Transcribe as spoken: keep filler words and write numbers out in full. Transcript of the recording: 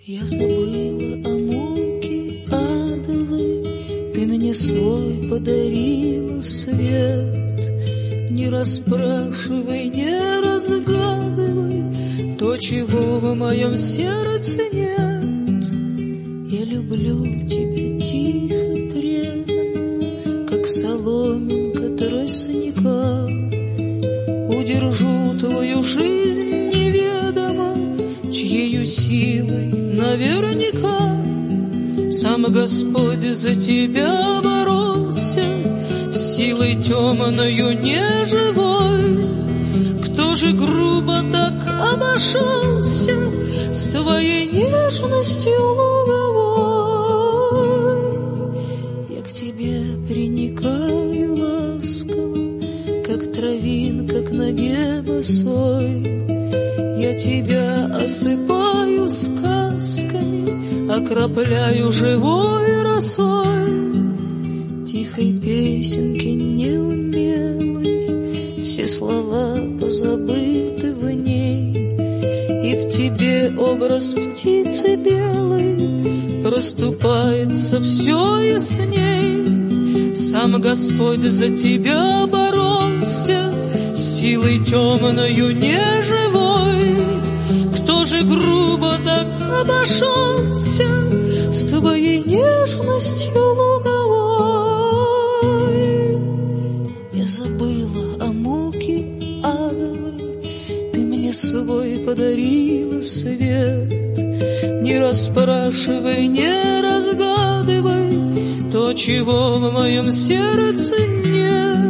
Я забыла о муке адовой, ты мне свой подарила свет. Не расспрашивай, не разгадывай то, чего в моем сердце нет. Я люблю тебя тихо, преданно, как соломинка тростника. Удержу твою жизнь неведомо, чьею силой наверняка. Сам Господь за тебя боролся, силой темною неживой. Кто же грубо так обошелся с твоей нежностью луговой? Я к тебе приникаю ласково, как травинка к ноге босой. Я тебя осыпаю сказками, окропляю живой росой. Тихой песенки неумелой, все слова позабыты в ней, и в тебе образ птицы белой проступается все ясней. Сам Господь за тебя боролся, силой темною неживой. Кто же грубо так обошелся с твоей нежностью луговой? Я забыла о муке адовой, ты мне свой подарила свет. Не расспрашивай, не разгадывай то, чего в моем сердце нет.